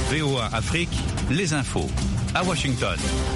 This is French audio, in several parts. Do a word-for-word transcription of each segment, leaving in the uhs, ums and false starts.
V O A Afrique, les infos. À Washington.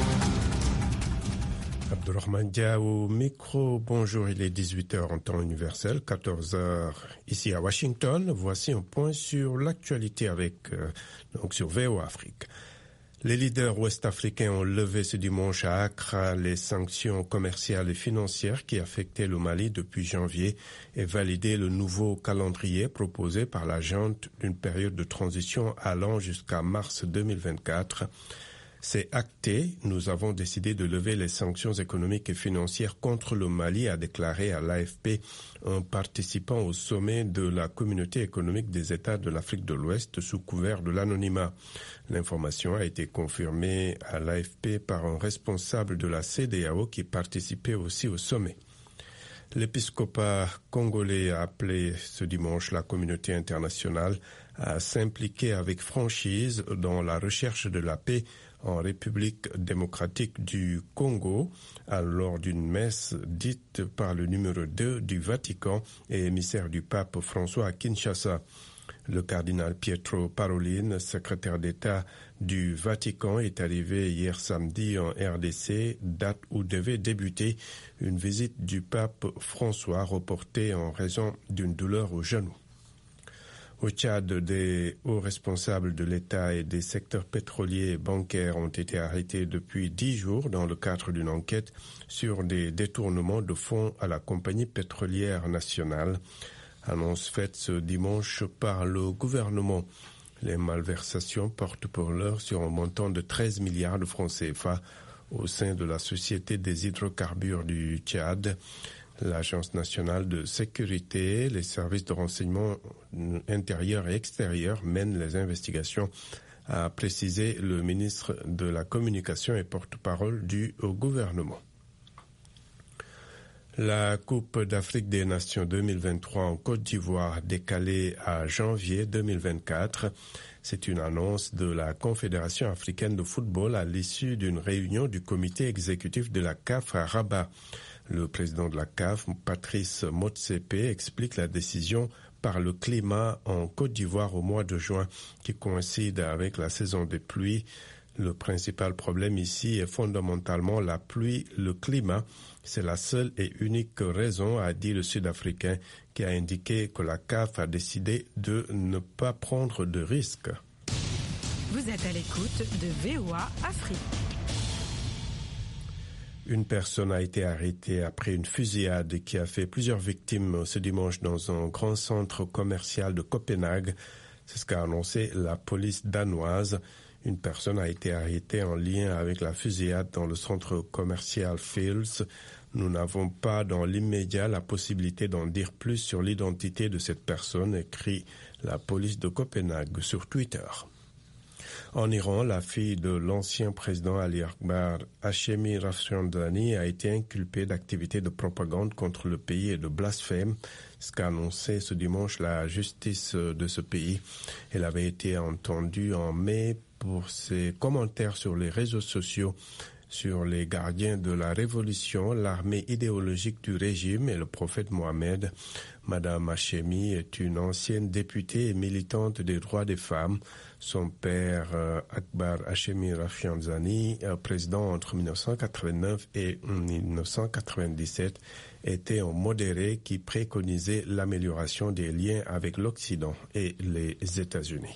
Abdurrahman Dia au micro. Bonjour, il est dix-huit heures en temps universel, quatorze heures ici à Washington. Voici un point sur l'actualité avec euh, donc sur V O A Afrique. Les leaders ouest-africains ont levé ce dimanche à Accra les sanctions commerciales et financières qui affectaient le Mali depuis janvier et validé le nouveau calendrier proposé par la junte d'une période de transition allant jusqu'à mars deux mille vingt-quatre. C'est acté, nous avons décidé de lever les sanctions économiques et financières contre le Mali, a déclaré à l'A F P un participant au sommet de la communauté économique des États de l'Afrique de l'Ouest sous couvert de l'anonymat. L'information a été confirmée à l'A F P par un responsable de la C E D E A O qui participait aussi au sommet. L'épiscopat congolais a appelé ce dimanche la communauté internationale à s'impliquer avec franchise dans la recherche de la paix en République démocratique du Congo, lors d'une messe dite par le numéro deux du Vatican et émissaire du pape François à Kinshasa. Le cardinal Pietro Parolin, secrétaire d'État du Vatican, est arrivé hier samedi en R D C, date où devait débuter une visite du pape François reportée en raison d'une douleur au genou. Au Tchad, des hauts responsables de l'État et des secteurs pétroliers et bancaires ont été arrêtés depuis dix jours dans le cadre d'une enquête sur des détournements de fonds à la compagnie pétrolière nationale. Annonce faite ce dimanche par le gouvernement. Les malversations portent pour l'heure sur un montant de treize milliards de francs C F A au sein de la Société des hydrocarbures du Tchad. L'Agence nationale de sécurité, les services de renseignement intérieur et extérieur mènent les investigations, a précisé le ministre de la Communication et porte-parole du gouvernement. La Coupe d'Afrique des Nations deux mille vingt-trois en Côte d'Ivoire décalée à janvier deux mille vingt-quatre. C'est une annonce de la Confédération africaine de football à l'issue d'une réunion du comité exécutif de la C A F à Rabat. Le président de la C A F, Patrice Motsepe, explique la décision par le climat en Côte d'Ivoire au mois de juin qui coïncide avec la saison des pluies. Le principal problème ici est fondamentalement la pluie, le climat. C'est la seule et unique raison, a dit le Sud-Africain, qui a indiqué que la C A F a décidé de ne pas prendre de risques. Vous êtes à l'écoute de V O A Afrique. Une personne a été arrêtée après une fusillade qui a fait plusieurs victimes ce dimanche dans un grand centre commercial de Copenhague. C'est ce qu'a annoncé la police danoise. Une personne a été arrêtée en lien avec la fusillade dans le centre commercial Fields. Nous n'avons pas dans l'immédiat la possibilité d'en dire plus sur l'identité de cette personne, écrit la police de Copenhague sur Twitter. En Iran, la fille de l'ancien président Ali Akbar, Hashemi Rafsanjani, a été inculpée d'activités de propagande contre le pays et de blasphème, ce qu'a annoncé ce dimanche la justice de ce pays. Elle avait été entendue en mai pour ses commentaires sur les réseaux sociaux sur les gardiens de la révolution, l'armée idéologique du régime et le prophète Mohammed. Madame Hashemi est une ancienne députée et militante des droits des femmes. Son père, euh, Akbar Hashemi Rafsanjani, euh, président entre mille neuf cent quatre-vingt-neuf et mille neuf cent quatre-vingt-dix-sept, était un modéré qui préconisait l'amélioration des liens avec l'Occident et les États-Unis.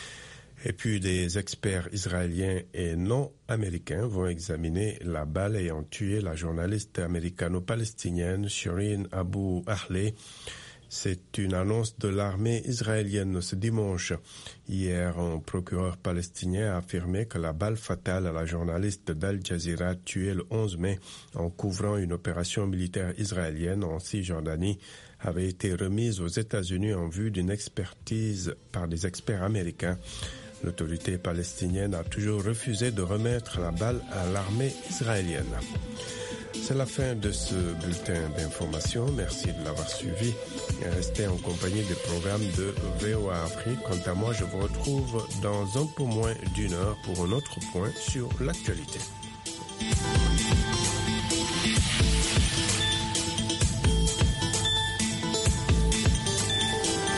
Et puis des experts israéliens et non américains vont examiner la balle ayant tué la journaliste américano-palestinienne Shireen Abu Akleh. C'est une annonce de l'armée israélienne ce dimanche. Hier, un procureur palestinien a affirmé que la balle fatale à la journaliste d'Al Jazeera tuée le onze mai en couvrant une opération militaire israélienne en Cisjordanie avait été remise aux États-Unis en vue d'une expertise par des experts américains. L'autorité palestinienne a toujours refusé de remettre la balle à l'armée israélienne. C'est la fin de ce bulletin d'information. Merci de l'avoir suivi et restez en compagnie des programmes de V O A Afrique. Quant à moi, je vous retrouve dans un peu moins d'une heure pour un autre point sur l'actualité.